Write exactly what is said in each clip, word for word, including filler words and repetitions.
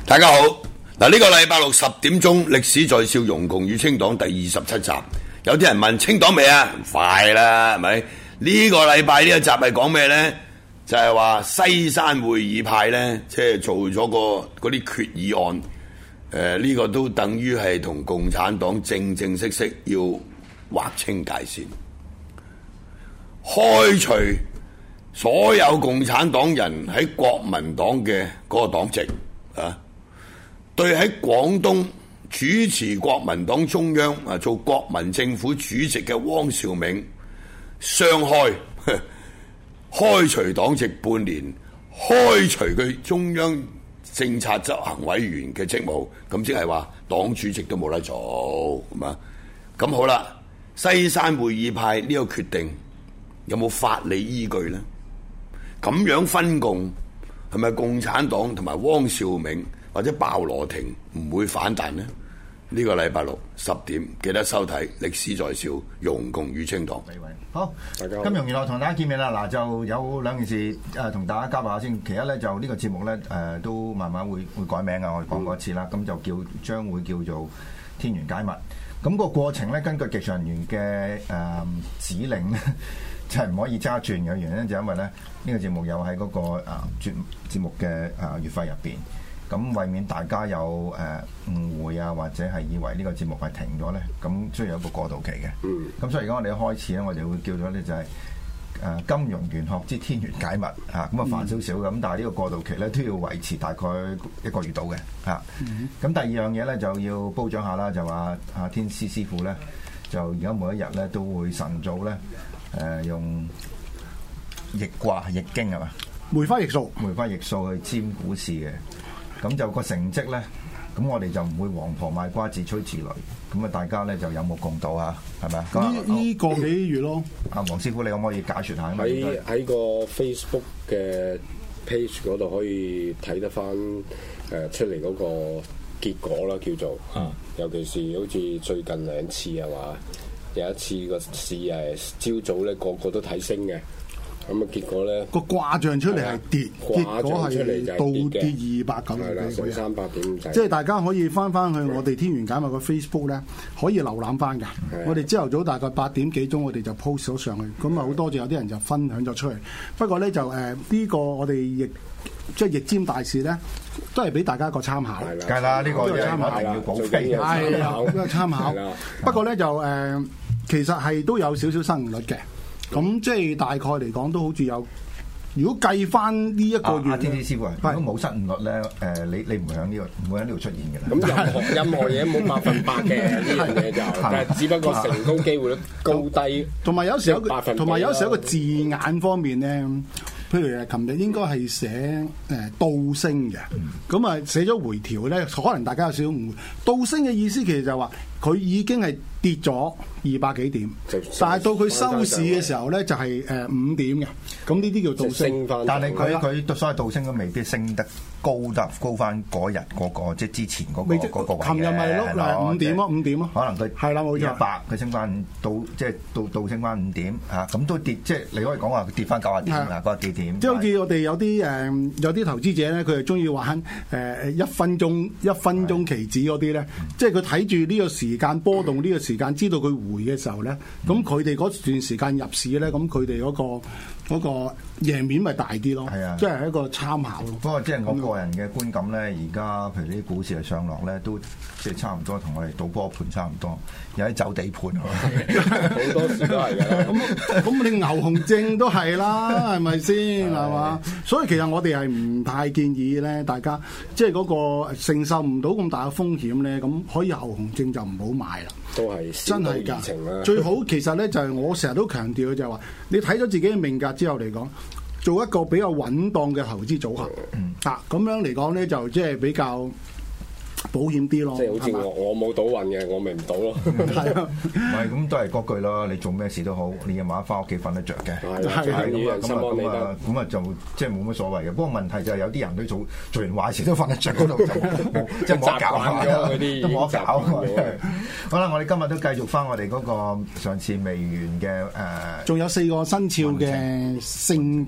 大家好，嗱、這、呢個禮拜六十點鐘，歷史在笑，容共與清黨第二十七集。有啲人問清黨未啊？快啦，係咪？呢、這個禮拜呢一集係講咩呢？就係、是、話西山會議派呢，即係做咗個嗰啲決議案。誒、呃，呢、這個都等於係同共產黨正正式式要劃清界線，開除所有共產黨人喺國民黨嘅嗰個黨籍啊！對喺廣東主持國民黨中央啊做國民政府主席嘅汪兆銘，雙開開除黨籍半年，開除佢中央政策執行委員嘅職務，咁即係話黨主席都冇得做，係嘛？咁好啦，西山會議派呢個決定有冇法理依據呢？咁樣分共係咪共產黨同埋汪兆銘或者鮑羅廷唔會反彈呢？呢、這個禮拜六十點記得收睇《歷史在笑，容共與清黨》。 好，大家好，金融娛樂同大家見面啦。嗱，就有兩件事誒，同、呃、大家交代下先。其一咧，就呢個節目咧誒、呃，都慢慢會會改名啊。我哋講過一次啦，咁、嗯、就叫將會叫做天元解密。咁個過程咧，根據技術人員嘅誒、呃、指令咧，就係唔可以揸轉嘅原因，就因為咧呢、這個節目有喺嗰、那個誒節節目嘅誒月費入邊。咁為免大家有誒、呃、誤會啊，或者係以為呢個節目係停咗咧，咁需要有一個過渡期嘅。嗯。咁所以而家我哋一開始咧，我哋會叫咗咧就係、是、誒、呃、金融玄學之天元解密嚇，咁啊煩少少嘅，咁但係呢個過渡期咧都要維持大概一個月到嘅嚇。咁、嗯、第二樣嘢咧就要褒獎下啦，就話阿天師師傅咧，就而家每一日咧都會晨早咧誒、呃、用易卦易經係嘛？ 梅花易數， 梅花易數去占股市嘅。咁就個成績咧，咁我哋就唔會王婆賣瓜自吹自擂，咁啊大家咧就有目共睹啊，係咪啊？ 呢呢個幾月咯？ 阿黃師傅，你可唔可以解説下？ 喺喺個 Facebook 嘅 page 嗰度可以睇得翻誒、呃、出嚟嗰個結果啦，叫做，嗯、尤其是好似最近兩次係嘛，有一次個市誒朝早咧個個都睇升嘅。咁啊！結果咧個卦象出嚟係跌，結果係倒跌二百九十幾點，三百點即係大家可以翻翻去我哋天元解密個 Facebook 咧，可以瀏覽翻㗎。我哋朝頭早大概八點幾鐘，我哋就 post 咗上去。咁啊，好多謝有啲人就分享咗出去。不過咧就誒呢、呃這個我哋亦即係易占大事咧，都係俾大家一個參考。 梗係啦，呢、這個一定要補飛。 係啊，一個參考。不過咧就誒、呃，其實係都有少少失誤率嘅。咁即係大概嚟講都好似有，如果計翻呢一個月，阿天師師傅，如果冇失誤率咧，誒、呃、你你唔會喺呢、這個唔會喺呢度出現嘅啦。 咁任何任何嘢冇百分百嘅呢樣嘢就，但係只不過成功機會率高低。同埋有，有時有同埋有時有個字眼方面咧，譬如誒，琴日應該係寫誒倒升嘅，咁啊寫咗回調咧，可能大家有少少誤會。倒升嘅意思其實就係話佢已經係跌咗二百幾點，但係到佢收市嘅時候咧就係誒五點嘅，咁呢啲叫倒升。 但係佢佢所謂倒升都未必升得高得高翻嗰日嗰個即係之前嗰、嗰個嗰個位嘅。琴日咪咯，嗱五點咯，五點咯。可能佢係啦，冇錯。一百佢升翻倒即係倒倒升翻五點嚇，咁都跌即係你可以講話跌翻九十點啊，嗰個幾點？即係好似我哋有啲誒、呃、有啲投資者咧，佢係中意玩誒、呃、一分鐘一分鐘期指嗰啲咧，即係佢睇住呢個時間波動呢個時間，知道佢回嘅時候咧，咁佢哋嗰段時間入市咧，咁佢哋嗰個嗰、嗰個贏面咪大啲咯。係啊，即係一個參考咯。不過即係我個人嘅觀感咧，而家譬如啲股市嘅上落咧，都即係差唔多同我哋賭波盤差唔多，有啲走地盤， 好多時都係㗎。 咁咁你牛熊證都係啦，係咪先係嘛？所以其實我哋係唔太建議咧，大家即係嗰個承受唔到咁大嘅風險咧，咁可以牛熊證就唔好買啦。 都係真係㗎， 最好其實咧就係、是、我成日都強調嘅就係話，你睇咗自己嘅命格之後嚟講，做一個比較穩當嘅投資組合，嗯、啊咁樣嚟講咧就即係比較保險啲咯， 即係好似我我冇賭運嘅，我咪唔賭咯。 係啊，唔係咁都係嗰句咯。你做咩事都好，你夜晚翻屋企瞓得着嘅。係係咁啊咁啊咁啊就即係冇乜所謂嘅。不過問題就係有啲人都做做完壞事都瞓得着嗰度，即係冇搞嗰啲，都冇搞。好啦，我哋今日都繼續翻我哋嗰個上次未完嘅誒， 仲有四個生肖嘅性格。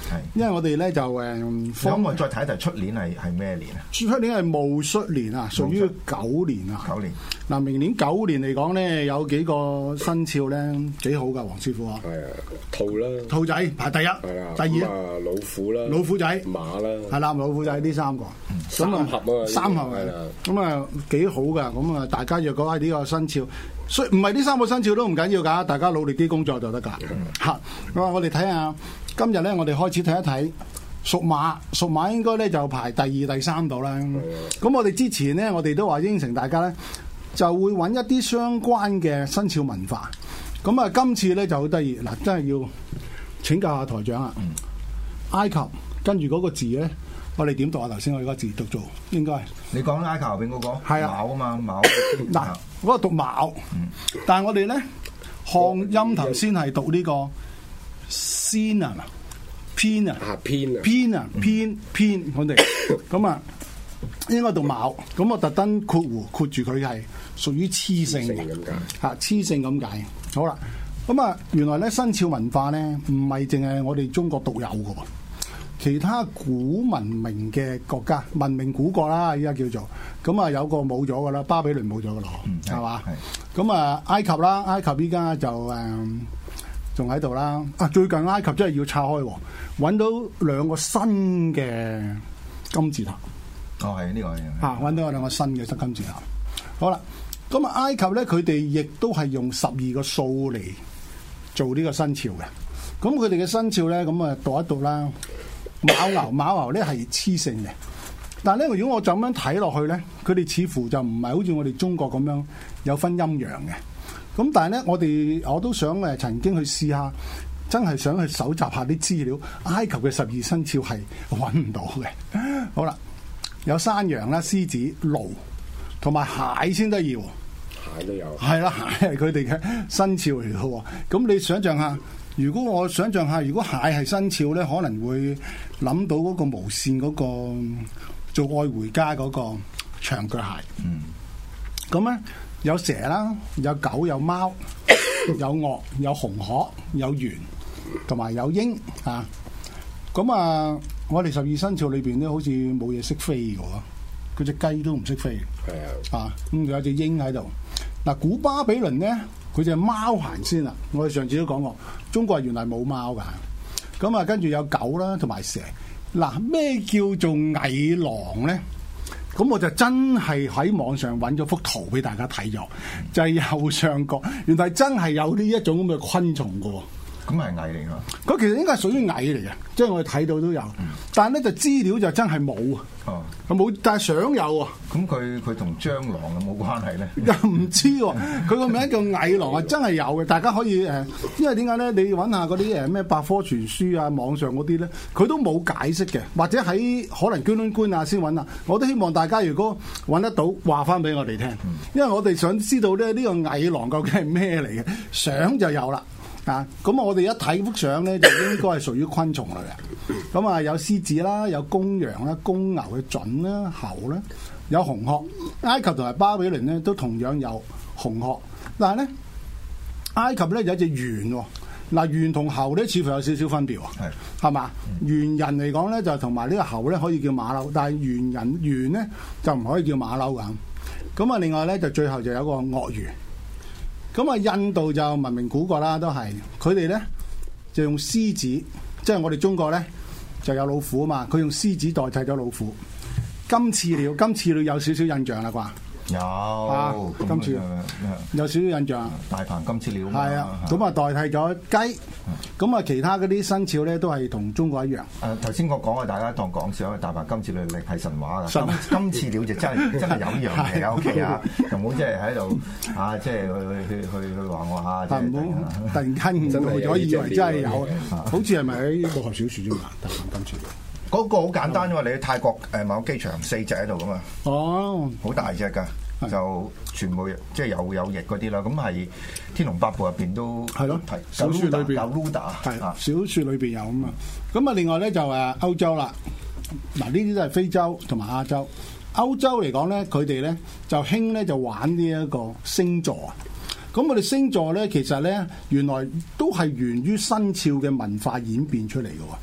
因為我哋咧就誒， 咁我再睇一睇出年係係咩年啊？ 出年係戊戌年啊，屬於九年啊。 九年嗱，明年九年嚟講咧，有幾個生肖咧幾好噶，黃師傅啊。 係啊，兔啦， 兔仔排第一，第二啊老虎啦， 老虎仔， 馬啦， 係啦，老虎仔呢三個。 三合啊， 三合係啦，咁啊幾好噶，咁啊大家若果喺呢個生肖，所以唔係呢三個生肖都唔緊要㗎，大家努力啲工作就得㗎。嚇，咁啊我哋睇下今日咧，我哋開始睇一睇屬馬，屬馬應該咧就排第二、第三度啦。咁我哋之前咧，我哋都話應承大家咧，就會揾一啲相關嘅生肖文化。咁啊，今次咧就好得意，嗱真係要請教下台長啊。埃及跟住嗰個字咧。我哋點讀啊？頭先我哋個字讀做應該， 你講埃及後邊嗰個係啊卯啊嘛，卯嗱嗰個讀卯，嗯、但係我哋咧漢音頭先係讀呢個先啊，偏啊， 偏啊， 偏啊，偏偏我哋咁啊，應該讀卯，咁我特登括弧括住佢係屬於雌性嘅，嚇雌性咁解。好啦，咁啊原來咧生肖文化咧唔係淨係我哋中國獨有嘅喎。其他古文明嘅國家，文明古國啦，依家叫做咁啊，有個冇咗噶啦，巴比倫冇咗噶咯，係嘛？咁啊，埃及啦，埃及依家就誒仲喺度啦。啊，最近埃及真係要拆開，揾到兩個新嘅金字塔。 哦，係呢個係啊，揾到兩個新嘅金字塔。好啦，咁啊，埃及咧，佢哋亦都係用十二個數嚟做呢個生肖嘅。咁佢哋嘅生肖咧，咁啊讀一讀啦。卯牛，卯牛咧係雌性嘅，但係咧如果我就咁樣睇落去咧，佢哋似乎就唔係好似我哋中國咁樣有分陰陽嘅。咁但係咧，我哋我都想誒曾經去試下，真係想去搜集下啲資料。埃及嘅十二生肖係揾唔到嘅。好啦，有山羊啦、獅子、驢同埋蟹先得意。 蟹都有。係啦，蟹係佢哋嘅生肖嚟嘅喎。咁你想象下。如果我想象下，如果蟹係生肖咧，可能會諗到嗰個無線嗰個做愛回家嗰個長腳蟹。嗯。咁咧有蛇啦，有狗，有貓，有鱷，有紅鶴，有猿，同埋有鷹啊。咁啊，我哋十二生肖裏邊咧，好似冇嘢識飛嘅喎，嗰隻雞都唔識飛。係啊。啊，咁有隻鷹喺度。嗱，古巴比倫咧。佢就係貓行先啦，我哋上次都講過，中國原來冇貓噶，咁啊跟住有狗啦，同埋蛇。嗱，咩叫做蟻狼咧？咁我就真係喺網上揾咗幅圖俾大家睇咗，就係、是、右上角，原來真係有呢一種咁嘅昆蟲噶。 咁係蟻嚟㗎？ 佢其實應該係屬於蟻嚟嘅，即係我哋睇到都有，嗯、但係咧就資料就真係冇啊。哦，冇，但係相有啊。 咁佢佢同蟑螂有冇關係咧？ 又唔知喎，佢個名叫蟻狼啊，真係有嘅，大家可以誒，因為點解咧？你揾下嗰啲誒咩百科全書啊、網上嗰啲咧，佢都冇解釋嘅，或者喺可能捐窿官啊先揾啊。我都希望大家如果揾得到，話翻俾我哋聽，因為我哋想知道咧呢個蟻狼究竟係咩嚟嘅，相就有啦。啊，咁我哋一睇幅相咧，就應該係屬於昆蟲嚟嘅。咁啊，有獅子啦，有公羊啦，公牛嘅隼啦，猴啦，有紅鶴。埃及同埋巴比倫咧，都同樣有紅鶴。但係咧，埃及咧有一隻猿喎。嗱，猿同猴咧，似乎有少少分別喎。係，係嘛？猿人嚟講咧，就同埋呢個猴咧，可以叫馬騮，但係猿人猿咧就唔可以叫馬騮㗎。咁啊，另外咧就最後就有一個鱷魚。咁啊，印度就文明古國啦，都係佢哋咧就用獅子，即係我哋中國咧就有老虎啊嘛，佢用獅子代替咗老虎。金翅鳥，金翅鳥有少少印象啦啩？ 有啊， 金翅有少少印象。 大鵬金翅鳥係啊，咁啊代替咗雞。咁啊，其他嗰啲生肖咧都係同中國一樣。 誒頭先我講啊，大家當講笑，大鵬金翅鳥係神話㗎。金翅鳥就真係真係有呢樣嘢啊 OK 啊，就唔好即係喺度啊，即係去去去去去話我嚇。但唔好突然間誤咗，以為真係有，好似係咪喺武俠小説啫嘛？大鵬金翅鳥。嗰個好簡單啫嘛，你去泰國誒某機場四隻喺度㗎嘛。哦，好大隻㗎。就全部即係有有翼嗰啲啦，咁係《天龍八部》入邊都係咯，小説裏邊有 Luda， 係小説裏邊有咁啊。咁啊，另外咧就誒歐洲啦，嗱呢啲都係非洲同埋亞洲。歐洲嚟講咧，佢哋咧就興咧就玩呢一個星座啊。咁我哋星座咧，其實咧原來都係源於生肖嘅文化演變出嚟嘅喎。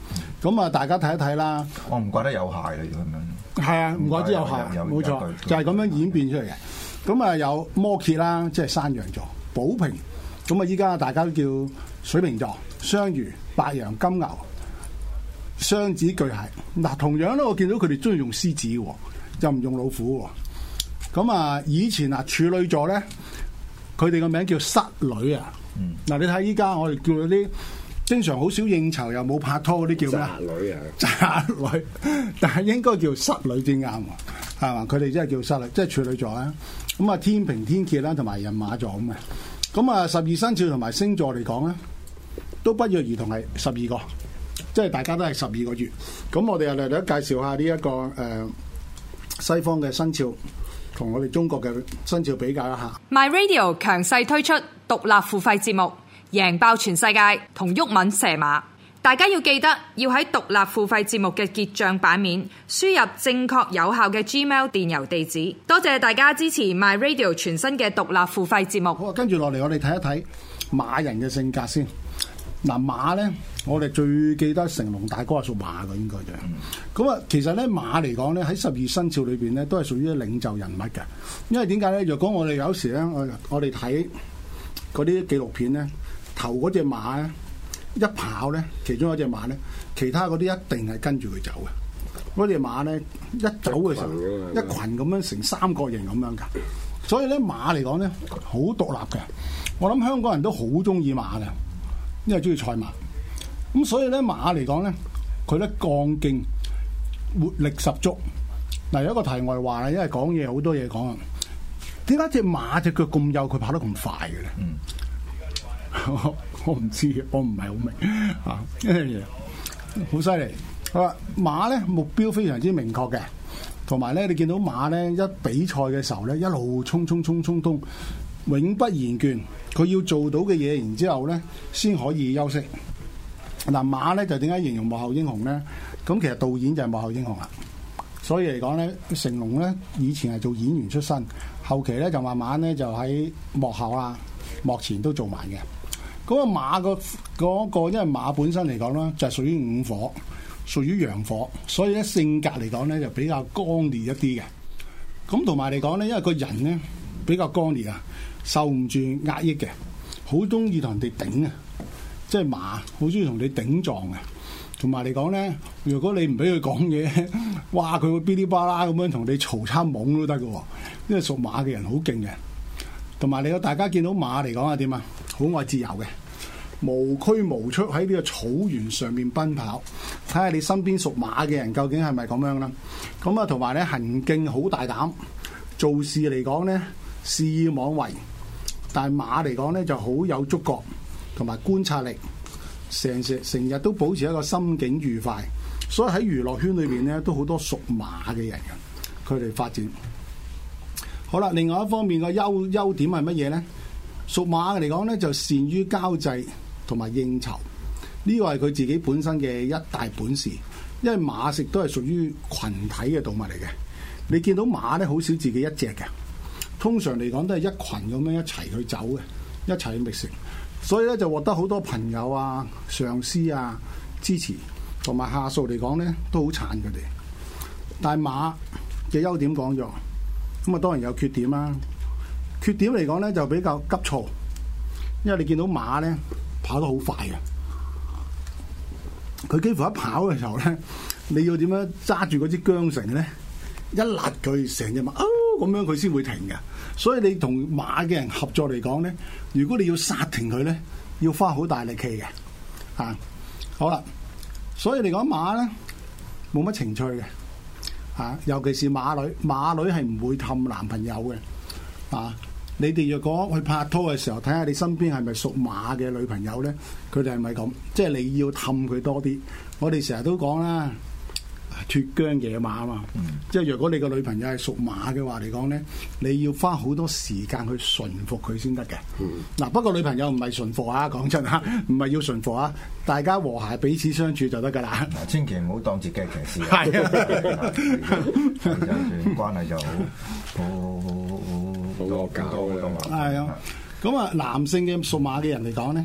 咁啊，大家睇一睇啦。 我唔覺得有械嚟咁樣。 係啊，唔怪之有械，冇錯，就係咁樣演變出嚟嘅。咁啊，有摩羯啦，即係山羊座、寶瓶。咁啊，依家大家都叫水瓶座、雙魚、白羊、金牛、雙子、巨蟹。嗱，同樣咧，我見到佢哋中意用獅子喎，就唔用老虎喎。咁啊，以前啊，處女座咧，佢哋個名叫室女啊。嗱、嗯，你睇依家我哋叫嗰啲經常好少應酬又冇拍拖嗰啲叫咩？宅女啊，宅女，但係應該叫室女先啱喎，係嘛？佢哋真係叫室女，即係處女座啦。咁啊，天秤、天蠍啦，同埋人馬座咁嘅。咁啊，十二生肖同埋星座嚟講咧，都不約而同係十二個，即係大家都係十二個月。咁我哋又嚟嚟介紹下呢、這、一個誒、呃、西方嘅生肖同我哋中國嘅生肖比較一下。 My Radio 強勢推出獨立付費節目，贏爆全世界同毓民蛇馬。大家要記得要喺獨立付費節目嘅結帳版面輸入正確有效嘅 Gmail 電郵地址。多謝大家支持 My Radio 全新嘅獨立付費節目。 好，跟住落嚟我哋睇一睇馬人嘅性格先。嗱，馬咧，我哋最記得成龍大哥係屬馬嘅，應該就係。咁啊，其實咧馬嚟講咧喺十二生肖裏邊咧都係屬於領袖人物嘅。因為點解咧？若果我哋有時咧，我我哋睇嗰啲紀錄片咧，頭嗰隻馬咧。一跑咧，其中一隻馬咧，其他嗰啲一定係跟住佢走嘅。嗰隻馬咧一走嘅時候，一群咁樣成三角形咁樣㗎。所以咧馬嚟講咧好獨立嘅。我諗香港人都好中意馬嘅，因為中意賽馬。咁所以咧馬嚟講咧，佢咧剛勁，活力十足。嗱，有一個題外話啦，因為講嘢好多嘢講啊。點解隻馬隻腳咁幼，佢跑得咁快嘅咧？嗯我唔知，我唔係好明啊！呢樣嘢好犀利。好啦，馬咧目標非常之明確嘅，同埋咧你見到馬咧一比賽嘅時候咧一路衝衝衝衝衝，永不言倦。佢要做到嘅嘢，然之後咧先可以休息。嗱，馬咧就點解形容幕後英雄咧？咁其實導演就係幕後英雄啦。所以嚟講咧，成龍咧以前係做演員出身，後期咧就慢慢咧就喺幕後啊、幕前都做埋嘅。嗰個馬個嗰個，因為馬本身嚟講咧，就係屬於五火，屬於陽火，所以咧性格嚟講咧就比較剛烈一啲嘅。咁同埋嚟講咧，因為個人咧比較剛烈啊，受唔住壓抑嘅，好中意同人哋頂啊，即係馬好中意同你頂撞嘅。同埋嚟講咧，如果你唔俾佢講嘢，哇，佢會嗶哩吧啦咁樣同你嘈餐懵都得嘅喎。因為屬馬嘅人好勁嘅。同埋你個大家見到馬嚟講係點啊？好愛自由嘅，無拘無束喺呢個草原上面奔跑。睇下你身邊屬馬嘅人究竟係咪咁樣啦？咁啊，同埋咧行徑好大膽，做事嚟講咧肆意妄為。但係馬嚟講咧就好有觸覺同埋觀察力，成日成日都保持一個心境愉快。所以喺娛樂圈裏邊咧都好多屬馬嘅人嘅，佢哋發展。好啦，另外一方面個優優點係乜嘢咧？屬馬嚟講咧，就善於交際同埋應酬，呢個係佢自己本身嘅一大本事。因為馬食都係屬於群體嘅動物嚟嘅。你見到馬咧，好少自己一隻嘅，通常嚟講都係一群咁樣一齊去走嘅，一齊去覓食。所以咧就獲得好多朋友啊、上司啊支持，同埋下屬嚟講咧都好撐佢哋。但係馬嘅優點講咗，咁啊當然有缺點啦。缺點嚟講咧就比較急躁，因為你見到馬咧跑得好快嘅，佢幾乎一跑嘅時候咧，你要點樣揸住嗰支韁繩咧，一勒佢成隻馬哦咁樣佢先會停嘅。所以你同馬嘅人合作嚟講咧，如果你要剎停佢咧，要花好大力氣嘅。啊，好啦，所以嚟講馬咧冇乜情趣嘅，啊，尤其是馬女，馬女係唔會氹男朋友嘅，啊。你哋若果去拍拖嘅時候，睇下你身邊係咪屬馬嘅女朋友咧？佢哋係咪咁？即係你要氹佢多啲。我哋成日都講啦，脫韁野馬啊嘛。嗯、即係若果你個女朋友係屬馬嘅話嚟講咧，你要花好多時間去馴服佢先得嘅。嗱、嗯，不過女朋友唔係馴服啊，講真嚇，唔係要馴服啊，大家和諧彼此相處就得㗎啦。 千祈唔好當自己係騎士。 係啊， 關係就好好好好好。好惡搞嘅， 係啊，咁啊，男性嘅屬馬嘅人嚟講咧，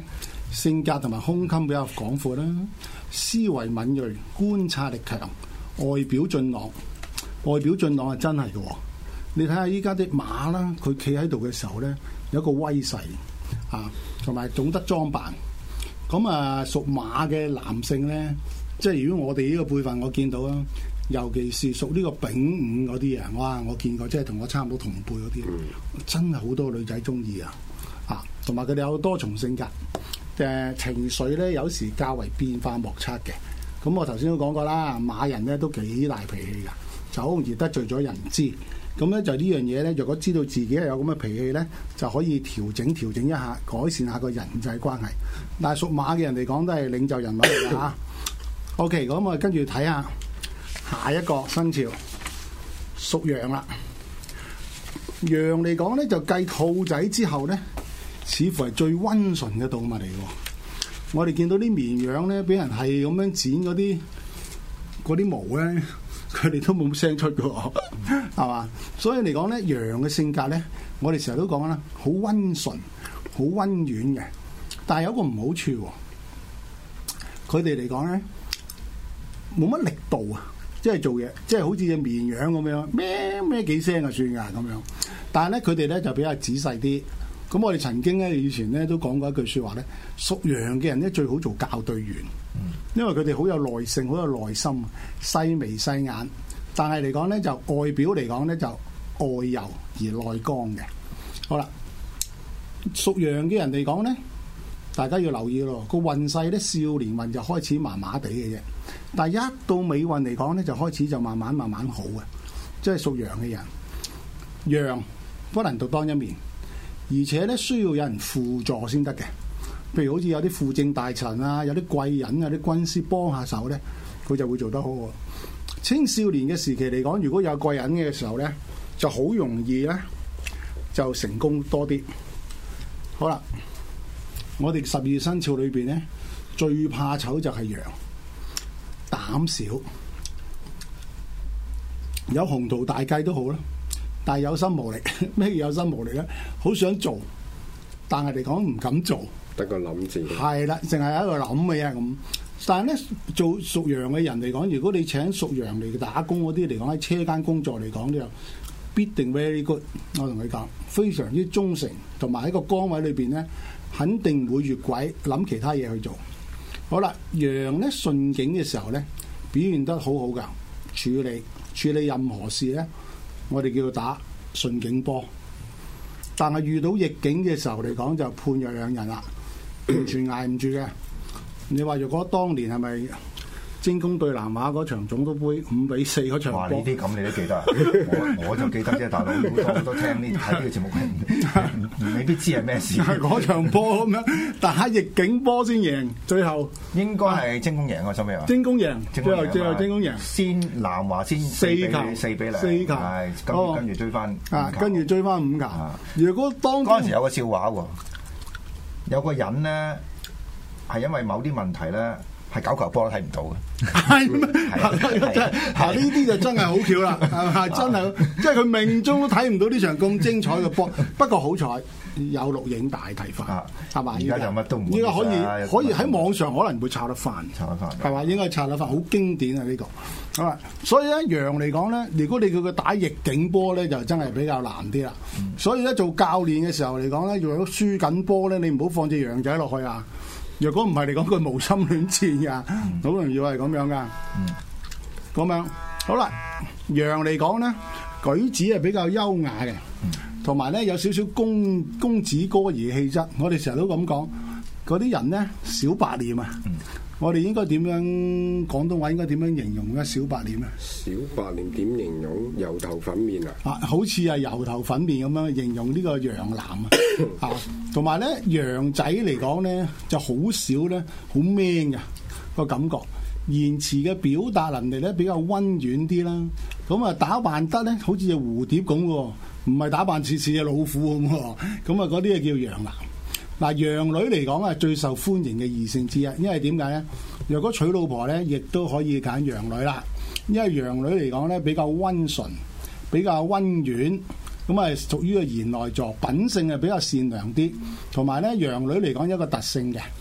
性格同埋胸襟比較廣闊啦，思維敏鋭，觀察力強，外表俊朗。外表俊朗係真係嘅喎。你睇下依家啲馬啦，佢企喺度嘅時候咧，有一個威勢啊，同埋懂得裝扮。咁啊，屬馬嘅男性咧，即係如果我哋呢個輩份，我見到啊，尤其是屬呢個丙午嗰啲啊，哇！我見過，即係同我差唔多同輩嗰啲，嗯、真係好多女仔中意啊！啊，同埋佢哋有多重性格，誒、呃、情緒咧有時較為變化莫測嘅。咁我頭先都講過啦，馬人咧都幾大脾氣㗎，就好容易得罪咗人知。咁咧就呢樣嘢咧，若果知道自己係有咁嘅脾氣咧，就可以調整調整一下，改善下個人際關係。但係屬馬嘅人嚟講，都係領袖人物嚟㗎嚇。OK，咁我跟住睇下下一個生肖屬羊啦。羊嚟講咧，就繼兔仔之後咧，似乎係最溫順嘅動物嚟㗎。我哋見到啲綿羊咧，俾人係咁樣剪嗰啲嗰啲毛咧。佢哋都冇聲出嘅喎，係嘛？所以嚟講咧，羊嘅性格咧，我哋成日都講啦，好溫順、好溫婉嘅。但係有個唔好處喎，佢哋嚟講咧，冇乜力度啊，即係做嘢，即係好似隻綿羊咁樣，咩咩幾聲就算㗎咁樣。但係咧，佢哋咧就比較仔細啲。咁我哋曾經咧，以前咧都講過一句説話咧，屬羊嘅人咧最好做校對員，因為佢哋好有耐性，好有耐心，細眉細眼。但係嚟講咧，就外表嚟講咧就外柔而內剛嘅。好啦，屬羊嘅人嚟講咧，大家要留意咯，個運勢咧少年運就開始麻麻地嘅啫，但係一到尾運嚟講咧就開始就慢慢慢慢好嘅，即係屬羊嘅人，羊不能獨當一面。而且咧需要有人輔助先得嘅，譬如好似有啲輔政大臣啊，有啲貴人啊，啲軍師幫下手咧，佢就會做得好喎。青少年嘅時期嚟講，如果有貴人嘅時候咧，就好容易咧就成功多啲。好啦，我哋十二生肖裏邊咧，最怕醜就係羊，膽小，有鴻圖大計都好啦。但係有心無力，咩叫有心無力咧？好想做，但係嚟講唔敢做， 得個諗字。係啦，淨係喺度諗嘅啫咁。但係咧，做屬羊嘅人嚟講，如果你請屬羊嚟打工嗰啲嚟講，喺車間工作嚟講，呢就必定 very good。我同佢講，非常之忠誠，同埋喺個崗位裏邊咧，肯定唔會越軌，諗其他嘢去做。好啦，羊咧順境嘅時候咧，表現得好好㗎，處理處理任何事咧。我哋叫做打順境波，但係遇到逆境嘅時候嚟講就判若兩人啦，完全捱唔住嘅。你話如果當年係咪精工對南華嗰場總督杯五比四嗰場波？哇！ 呢啲咁你都記得，我我就記得啫，大佬好多好多聽呢睇呢個節目，未必知係咩事。 嗰場波咁樣，但係逆境波先贏，最後應該係精工贏啊！收尾話精工贏，最後最後精工贏， 先南華先四球四比零， 四球， 係跟住跟住追翻啊，跟住追翻五球。如果當嗰陣時有個笑話喎，有個人咧係因為某啲問題咧。係九球波都睇唔到嘅， 係咩？真係嗱，呢啲就真係好巧啦，係真係，即係佢命中都睇唔到呢場咁精彩嘅波。不過好彩有錄影大睇翻，係嘛？ 而家就乜都唔， 依家可以可以喺網上可能會抄得翻， 抄得翻， 係嘛？應該抄得翻，好經典啊！呢個好啦，所以咧羊嚟講咧，如果你叫佢打逆境波咧，就真係比較難啲啦。所以咧做教練嘅時候嚟講咧，如果輸緊波咧，你唔好放隻羊仔落去啊！若果唔係你講佢無心戀戰㗎，好、嗯、容易係咁樣㗎。咁、嗯、樣好啦，羊嚟講咧，舉止係比較優雅嘅，同埋咧有少少公公子哥兒氣質。我哋成日都咁講，嗰啲人咧小白臉啊。嗯、我哋應該點樣廣東話應該點樣形容咧？小白臉啊？ 小白臉點形容？油頭粉面啊？ 啊，好似係油頭粉面咁樣形容呢個羊男啊！啊，同埋咧羊仔嚟講咧就好少咧，好 man 嘅個感覺，言辭嘅表達能力咧比較溫婉啲啦。咁啊打扮得咧好似隻蝴蝶咁喎，唔係打扮似似隻老虎咁喎。咁啊嗰啲啊叫羊男。嗱，羊女嚟講啊最受歡迎嘅異性之一，因為點解咧？若果娶老婆咧，亦都可以揀羊女啦。因為羊女嚟講咧比較溫順，比較溫婉。咁啊，屬於個賢內助，品性係比較善良啲，同埋咧羊女嚟講有一個特性嘅，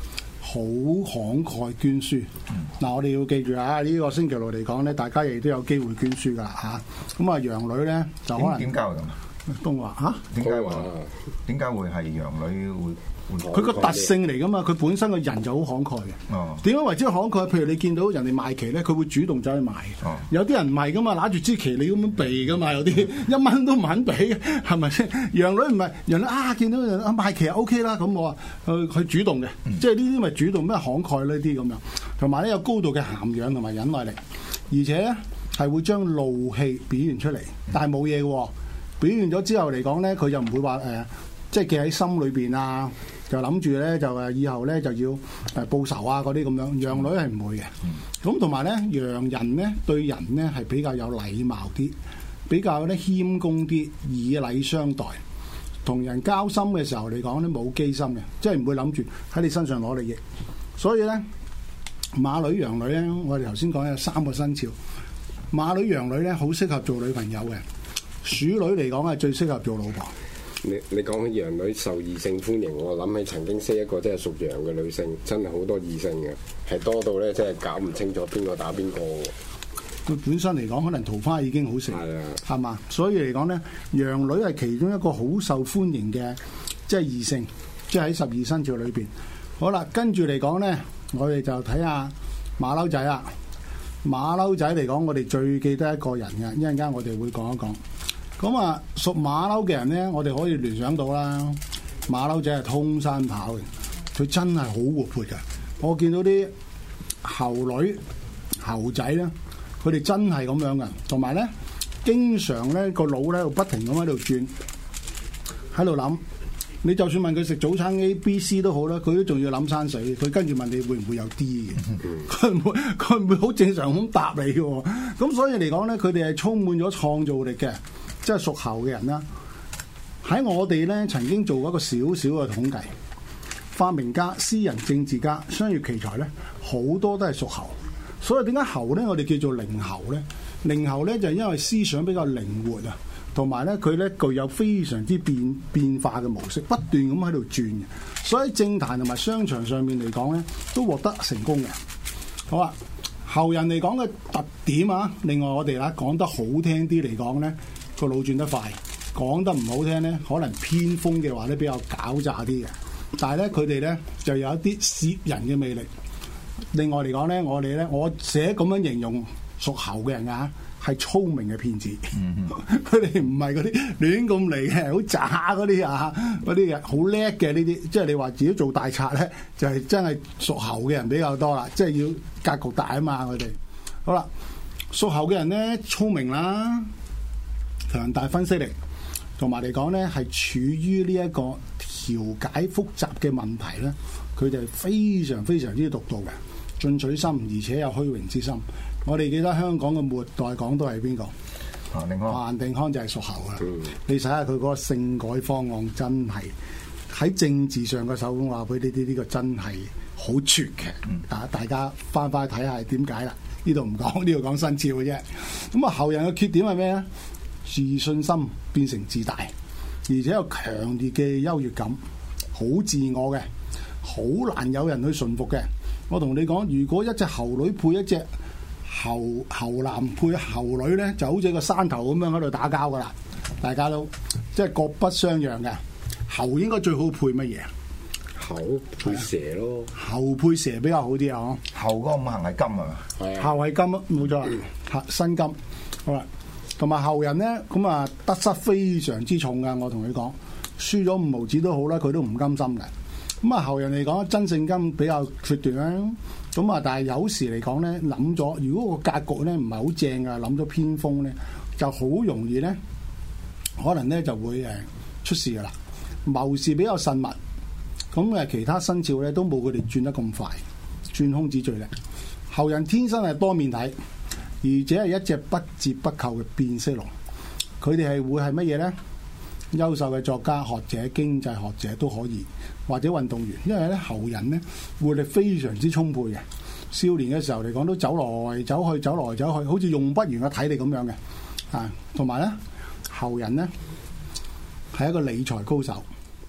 好慷慨捐書。嗱、嗯，我哋要記住啊，呢、呢個星期六嚟講咧，大家亦都有機會捐書噶嚇。咁啊，養女咧就可能點解會咁？ 東華嚇？ 點解話？點解會係養女會？ 佢個特性嚟噶嘛，佢本身個人就好慷慨嘅。哦，點樣為之慷慨？譬如你見到人哋賣旗咧，佢會主動走去賣。哦，有啲人唔係噶嘛，揦住支旗你咁樣避噶嘛，有啲一蚊都唔肯俾，係咪先？養女唔係養女啊，見到人啊賣旗啊 OK 啦，咁我話佢佢主動嘅，嗯、即係呢啲咪主動咩慷慨呢啲咁樣，同埋咧有高度嘅涵養同埋忍耐力，而且咧係會將怒氣表現出嚟，但係冇嘢嘅。表現咗之後嚟講咧，佢又唔會話誒、呃，即係記喺心裏邊啊。就諗住咧，就誒以後咧就要誒報仇啊嗰啲咁樣，養女係唔會嘅。咁同埋咧，養人咧對人咧係比較有禮貌啲，比較咧謙恭啲，以禮相待。同人交心嘅時候嚟講咧，冇機心嘅，即係唔會諗住喺你身上攞利益。所以咧，馬女養女咧，我哋頭先講有三個生肖。馬女養女咧，好適合做女朋友嘅。鼠女嚟講係最適合做老婆。 你你講起養女受異性歡迎，我諗起曾經識一個即係屬羊嘅女性，真係好多異性嘅，係多到咧即係搞唔清楚邊個打邊個。 佢本身嚟講，可能桃花已經好食，係啊，係嘛？所以嚟講咧，羊女係其中一個好受歡迎嘅，即係異性，即係喺十二生肖裏邊。好啦，跟住嚟講咧，我哋就睇下馬騮仔啦。馬騮仔嚟講，我哋最記得一個人嘅，一陣間我哋會講一講。咁啊，屬馬騮嘅人咧，我哋可以聯想到啦。馬騮仔係通山跑嘅，佢真係好活潑嘅。我見到啲猴女、猴仔咧，佢哋真係咁樣嘅。同埋咧，經常咧個腦咧不停咁喺度轉，喺度諗。你就算問佢食早餐 A、B、C 都好啦，佢都仲要諗生死。佢跟住問你會唔會有 D 嘅？佢唔會，佢唔會好正常咁答你嘅。咁所以嚟講咧，佢哋係充滿咗創造力嘅。即係屬猴嘅人啦，喺我哋咧曾經做過一個少少嘅統計，發明家、詩人、政治家、商業奇才咧，好多都係屬猴。所以點解猴咧，我哋叫做靈猴咧？靈猴咧就係因為思想比較靈活啊，同埋咧佢咧具有非常之變變化嘅模式，不斷咁喺度轉嘅。所以喺政壇同埋商場上面嚟講咧，都獲得成功嘅。好啊，猴人嚟講嘅特點啊，另外我哋啦講得好聽啲嚟講咧。個腦轉得快，講得唔好聽咧，可能偏鋒嘅話咧比較狡詐啲嘅。但係咧，佢哋咧就有一啲攝人嘅魅力。另外嚟講咧，我哋咧我寫咁樣形容屬猴嘅人啊，係聰明嘅騙子。佢哋唔係嗰啲亂咁嚟嘅，好渣嗰啲啊，嗰啲嘅好叻嘅呢啲。即係你話自己做大賊咧，就係、是、真係屬猴嘅人比較多啦。即係要格局大啊嘛，佢哋。好啦，屬猴嘅人咧聰明啦。強大分析力，同埋嚟講咧，係處於呢一個調解複雜嘅問題咧，佢哋係非常非常之獨到嘅，進取心，而且有虛榮之心。我哋記得香港嘅末代港督係邊個？ 彭定康。彭定康就係屬猴啦。嗯、你睇下佢嗰個政改方案，真係喺政治上嘅手法，話俾呢啲呢個真係好絕嘅。大、嗯、大家翻返去睇下點解啦？呢度唔講，呢度講生肖嘅啫。咁啊，猴人嘅缺點係咩咧？自信心變成自大，而且有強烈嘅優越感，好自我嘅，好難有人去順服嘅。我同你講，如果一隻猴女配一隻猴猴男配猴女咧，就好似個山頭咁樣喺度打交噶啦，大家都即係各不相讓嘅。猴應該最好配乜嘢？ 猴配蛇咯， 猴配蛇比較好啲啊！ 猴嗰個五行係金啊， 係猴係金啊，冇錯，吓新金。好啦。同埋猴人咧，咁啊得失非常之重噶。我同你講，輸咗五毫子都好啦，佢都唔甘心嘅。咁啊，猴人嚟講，真性金比較決斷啦。咁啊，但係有時嚟講咧，諗咗，如果個格局咧唔係好正噶，諗咗偏鋒咧，就好容易咧，可能咧就會誒出事噶啦。謀事比較慎密，咁誒其他生肖咧都冇佢哋轉得咁快，轉空子最叻。猴人天生係多面體。而且係一隻不折不扣嘅變色龍，佢哋係會係乜嘢咧？優秀嘅作家、學者、經濟學者都可以，或者運動員，因為咧猴人咧活力非常之充沛嘅。少年嘅時候嚟講，都走來走去，走來走去，好似用不完嘅體力咁樣嘅。啊，同埋咧，猴人咧係一個理財高手。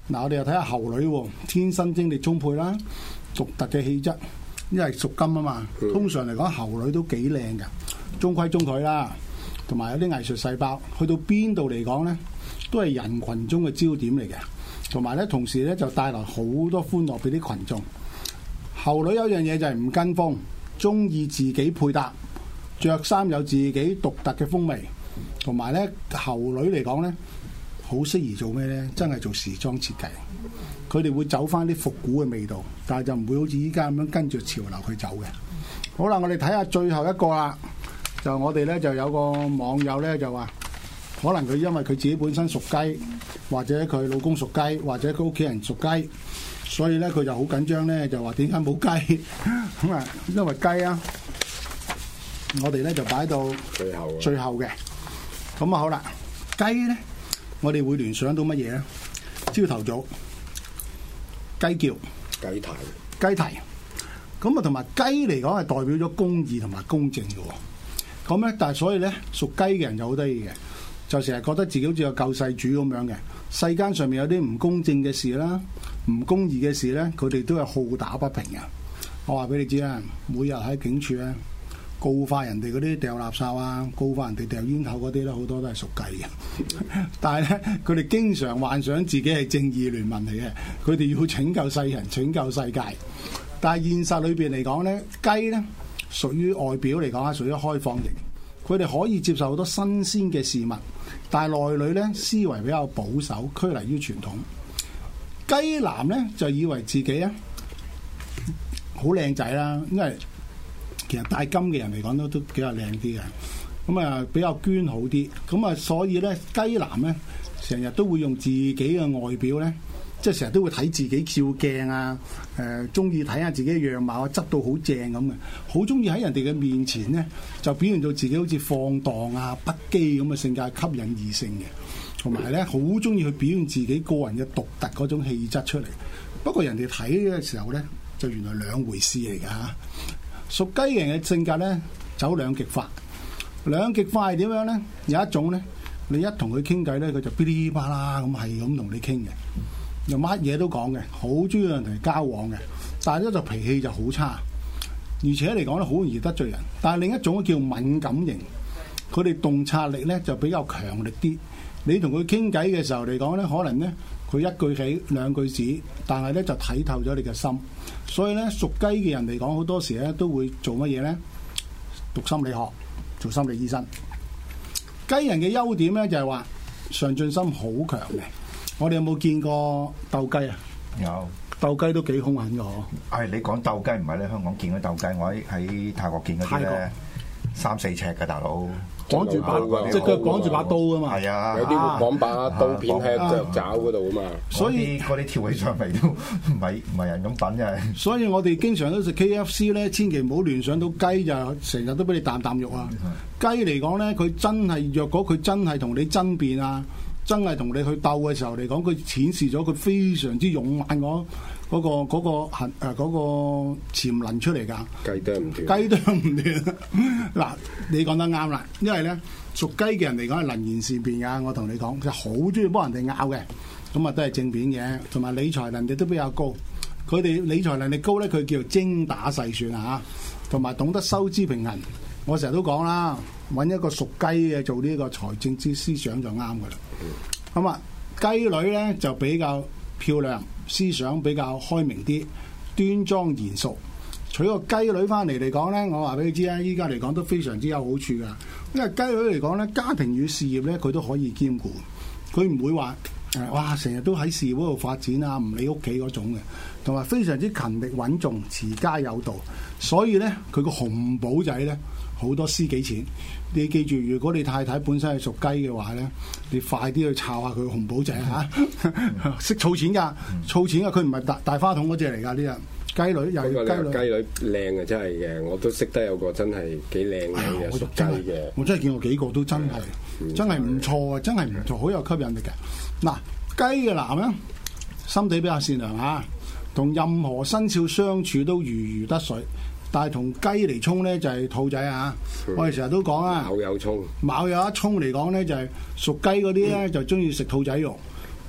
嗱，我哋又睇下猴女喎，天生精力充沛啦，獨特嘅氣質，因為屬金啊嘛。通常嚟講，猴女都幾靚㗎，中規中矩啦，同埋有啲藝術細胞。去到邊度嚟講咧，都係人群中嘅焦點嚟嘅，同埋咧同時咧就帶來好多歡樂俾啲群眾。猴女有一樣嘢就係唔跟風，中意自己配搭，着衫有自己獨特嘅風味，同埋咧猴女嚟講咧，好適宜做咩咧？真係做時裝設計，佢哋會走翻啲復古嘅味道，但係就唔會好似依家咁樣跟住潮流去走嘅。好啦，我哋睇下最後一個啦，就我哋咧就有個網友咧就話，可能佢因為佢自己本身屬雞，或者佢老公屬雞，或者佢屋企人屬雞。所以咧，佢就好緊張咧，就話點解冇雞咁啊？因為雞啊，我哋咧就擺到最後最後嘅。咁啊好啦，雞咧，我哋會聯想到乜嘢咧？朝頭早雞叫、 雞啼、 雞啼。咁啊，同埋雞嚟講係代表咗公義同埋公正嘅。咁咧，但係所以咧，屬雞嘅人就好得意嘅，就成日覺得自己好似個救世主咁樣嘅。世間上面有啲唔公正嘅事啦，唔公義嘅事咧，佢哋都係好打不平嘅。我話俾你知啦，每日喺警署咧告發人哋嗰啲掉垃圾啊，告發人哋掉煙頭嗰啲咧，好多都係屬雞嘅。但係咧，佢哋經常幻想自己係正義聯盟嚟嘅，佢哋要拯救世人、拯救世界。但係現實裏邊嚟講咧，雞咧屬於外表嚟講啊，屬於開放型，佢哋可以接受好多新鮮嘅事物。但係內裏咧思維比較保守，拘泥於傳統。雞男咧就以為自己啊好靚仔啦，因為其實戴金嘅人嚟講都都比較靚啲嘅，咁啊比較捐好啲，咁啊所以咧雞男咧成日都會用自己嘅外表咧，即係成日都會睇自己照鏡啊，誒中意睇下自己嘅樣貌啊，執到好正咁嘅，好中意喺人哋嘅面前咧就表現到自己好似放蕩啊、不羈咁嘅性格，吸引異性嘅，同埋咧好中意去表現自己個人嘅獨特嗰種氣質出嚟。不過人哋睇嘅時候咧，就原來兩回事嚟㗎嚇。屬雞人嘅性格咧走兩極化，兩極化係點樣咧？有一種咧，你一同佢傾偈咧，佢就噼哩啪啦咁係咁同你傾嘅。又乜嘢都講嘅，好中意人同人交往嘅，但係咧就脾氣就好差，而且嚟講咧好容易得罪人。但係另一種叫敏感型，佢哋洞察力咧就比較強力啲。你同佢傾偈嘅時候嚟講咧，可能咧佢一句起兩句止，但係咧就睇透咗你嘅心。所以咧屬雞嘅人嚟講，好多時咧都會做乜嘢咧？讀心理學，做心理醫生。雞人嘅優點咧就係話上進心好強嘅。我哋有冇見過鬥雞啊？ 有鬥雞都幾兇狠㗎嗬！ 係你講鬥雞唔係你香港見嘅鬥雞，我喺喺泰國見嗰啲咧三四尺嘅大佬， 綁住把隻腳綁住把刀啊嘛！ 係啊， 有啲會綁把刀片喺腳爪嗰度啊嘛。 所以嗰啲跳起上嚟都唔係唔係人咁品嘅。 所以我哋經常都食 K F C 咧，千祈唔好聯想到雞就成日都俾你啖啖肉啊！雞嚟講咧，佢真係若果佢真係同你爭辯啊！真係同你去鬥嘅時候嚟講，佢顯示咗佢非常之勇猛嗰嗰個嗰、嗰個核誒嗰個潛能出嚟㗎。 雞啄唔斷， 雞啄唔斷。嗱，你講得啱啦，因為咧屬雞嘅人嚟講係能言善辯㗎。我同你講，就好中意幫人哋拗嘅，咁啊都係正面嘅，同埋理財能力都比較高。佢哋理財能力高咧，佢叫做精打細算啊，同埋懂得收支平衡。我成日都講啦，揾一個屬雞嘅做呢個財政之思想就啱噶啦。咁啊，雞女咧就比較漂亮，思想比較開明啲，端莊賢淑。娶個雞女翻嚟嚟講咧，我話俾你知啊，依家嚟講都非常之有好處噶。因為雞女嚟講咧，家庭與事業咧佢都可以兼顧，佢唔會話誒哇成日都喺事業嗰度發展啊，唔理屋企嗰種嘅，同埋非常之勤力穩重，持家有道。所以咧，佢個紅寶仔咧。好多私己錢，你記住，如果你太太本身係屬雞嘅話咧，你快啲去抄下佢紅寶仔嚇，識儲錢㗎，儲錢㗎，佢唔係大大花筒嗰隻嚟㗎呢樣。雞女又係雞女， 雞女靚嘅真係嘅，我都識得有個真係幾靚嘅屬雞嘅， 我真係見過幾個都真係、嗯、真係唔錯啊，真係唔錯，好有吸引力嘅。嗱，雞嘅男咧，心地比較善良嚇，同任何生肖相處都如魚得水。但係同雞嚟衝咧就係、是、兔仔啊！嗯、我哋成日都講啊， 卯有衝， 卯有一衝嚟講咧就係、是、屬雞嗰啲咧就中意食兔仔肉，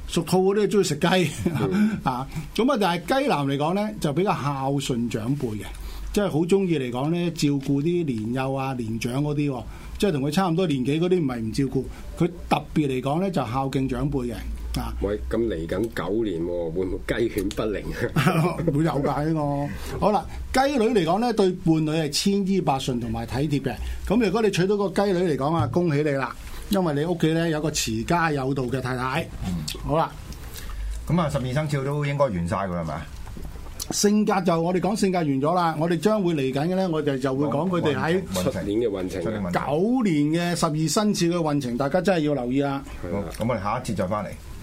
屬兔嗰啲中意食雞啊。咁啊，但係雞男嚟講咧，就比較孝順長輩嘅，即係好中意嚟講咧照顧啲年幼啊、年長嗰啲，即係同佢差唔多年紀嗰啲唔係唔照顧，佢特別嚟講咧就孝敬長輩嘅。啊！ 喂，咁嚟緊九年喎，會唔會雞犬不寧啊？ 會有㗎呢個。好啦，雞女嚟講咧，對伴侶係千依百順同埋體貼嘅。咁如果你娶到個雞女嚟講啊，恭喜你啦，因為你屋企咧有個持家有道嘅太太。嗯，好啦， 咁啊，十二生肖都應該完晒㗎啦，係咪？ 性格就我哋講性格完咗啦，我哋將會嚟緊嘅咧，我哋就會講佢哋喺出年嘅運程， 九年嘅十二生肖嘅運程，大家真係要留意啦。 好，咁我哋下一節再翻嚟。